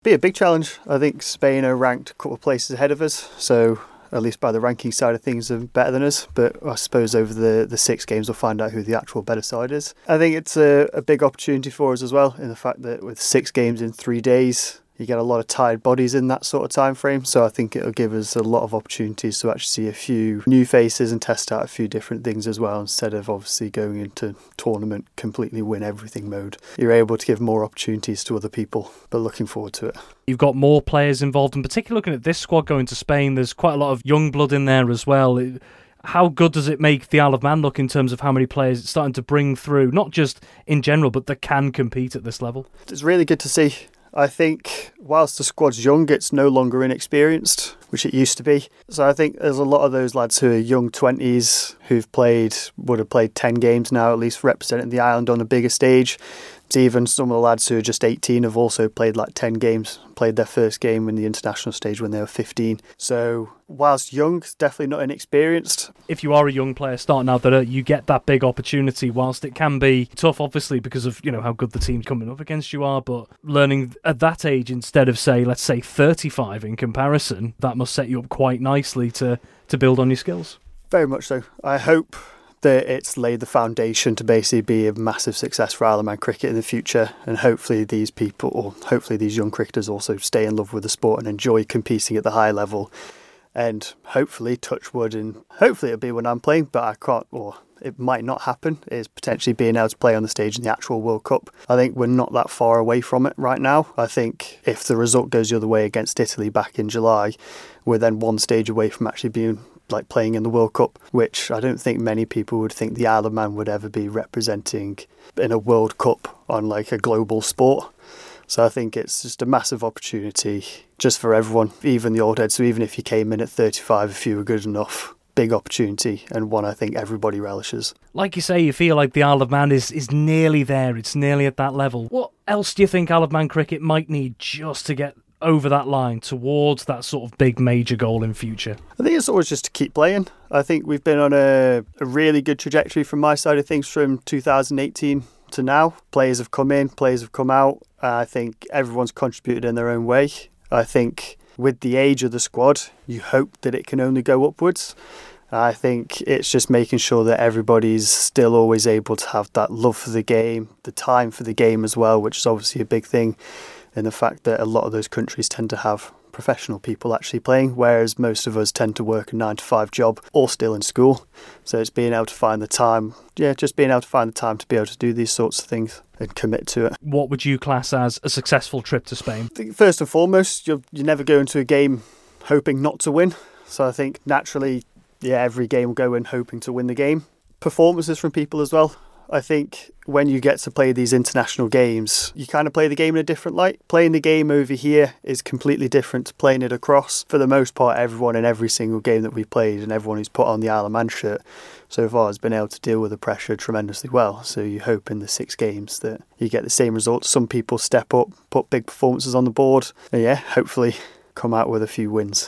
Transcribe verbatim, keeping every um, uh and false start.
Be a big challenge. I think Spain are ranked a couple of places ahead of us, so at least by the ranking side of things, are better than us. But I suppose over the, the six games, we'll find out who the actual better side is. I think it's a, a big opportunity for us as well, in the fact that with six games in three days, you get a lot of tired bodies in that sort of time frame. So I think it'll give us a lot of opportunities to actually see a few new faces and test out a few different things as well, instead of obviously going into tournament completely win everything mode. You're able to give more opportunities to other people, but looking forward to it. You've got more players involved, in particular looking at this squad going to Spain. There's quite a lot of young blood in there as well. How good does it make the Isle of Man look in terms of how many players it's starting to bring through, not just in general, but that can compete at this level? It's really good to see. I think whilst the squad's young, it's no longer inexperienced, which it used to be. So I think there's a lot of those lads who are young twenties who've played, would have played ten games now, at least representing the island on a bigger stage. Even some of the lads who are just eighteen have also played like ten games, played their first game in the international stage when they were fifteen. So whilst young, definitely not inexperienced. If you are a young player starting out there, you get that big opportunity, whilst it can be tough, obviously, because of, you know, how good the team coming up against you are. But learning at that age instead of, say, let's say thirty-five in comparison, that must set you up quite nicely to, to build on your skills. Very much so. I hope that it's laid the foundation to basically be a massive success for Isle of Man cricket in the future, and hopefully these people, or hopefully these young cricketers, also stay in love with the sport and enjoy competing at the high level, and hopefully, touch wood, and hopefully it'll be when I'm playing, but I can't, or it might not happen, is potentially being able to play on the stage in the actual World Cup. I think we're not that far away from it right now. I think if the result goes the other way against Italy back in July, we're then one stage away from actually being like playing in the World Cup, which I don't think many people would think the Isle of Man would ever be representing in a World Cup on like a global sport. So I think it's just a massive opportunity just for everyone, even the old heads. So even if you came in at thirty-five, if you were good enough, big opportunity, and one I think everybody relishes. Like you say, you feel like the Isle of Man is, is nearly there. It's nearly at that level. What else do you think Isle of Man cricket might need just to get over that line towards that sort of big major goal in future? I think it's always just to keep playing. I think we've been on a, a really good trajectory from my side of things from two thousand eighteen to now. Players have come in, players have come out. I think everyone's contributed in their own way. I think with the age of the squad, you hope that it can only go upwards. I think it's just making sure that everybody's still always able to have that love for the game, the time for the game as well, which is obviously a big thing, in the fact that a lot of those countries tend to have professional people actually playing, whereas most of us tend to work a nine to five job or still in school. So it's being able to find the time, yeah, just being able to find the time to be able to do these sorts of things and commit to it. What would you class as a successful trip to Spain? I think first and foremost, you're, you never go into a game hoping not to win. So I think naturally, yeah, every game will go in hoping to win the game. Performances from people as well. I think when you get to play these international games, you kind of play the game in a different light. Playing the game over here is completely different to playing it across. For the most part, everyone in every single game that we've played and everyone who's put on the Isle of Man shirt so far has been able to deal with the pressure tremendously well. So you hope in the six games that you get the same results. Some people step up, put big performances on the board, and yeah, hopefully come out with a few wins.